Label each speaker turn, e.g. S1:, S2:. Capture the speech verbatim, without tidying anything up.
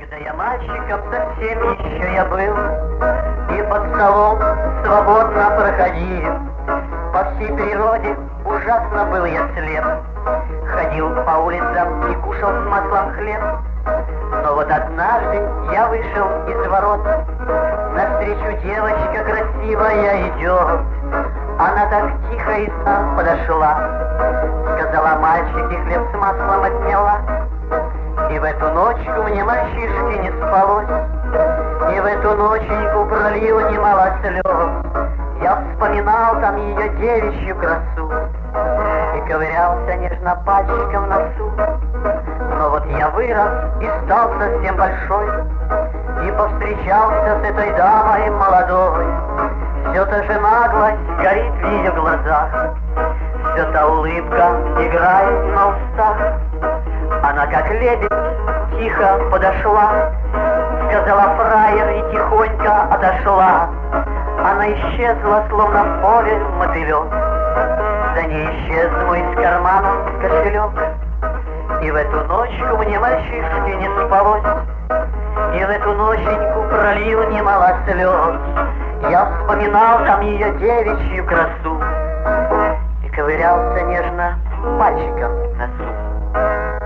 S1: Когда я мальчиком совсем еще я был, и под столом свободно проходил, по всей природе ужасно был я слеп. Ходил по улицам и кушал с маслом хлеб. Но вот однажды я вышел из ворот, навстречу девочка красивая идет. Она так тихо и сам подошла, сказала: мальчики, хлеб с маслом отняла. И в эту ночку мне, мальчишки, не спалось, и в эту ноченьку пролил немало слез. Я вспоминал там ее девичью красу и ковырялся нежно пальчиком в носу. Но вот я вырос и стал совсем большой, и повстречался с этой дамой молодой. Все та же наглость горит в ее глазах, все та улыбка играет на устах. Она как лебедь тихо подошла, сказала фраер и тихонько отошла. Она исчезла, словно в поле мотылек, за ней исчез мой из кармана кошелек. И в эту ночку мне, мальчишки, не спалось, и в эту ноченьку пролил немало слез. Я вспоминал там ее девичью красу и ковырялся нежно пальчиком в носу.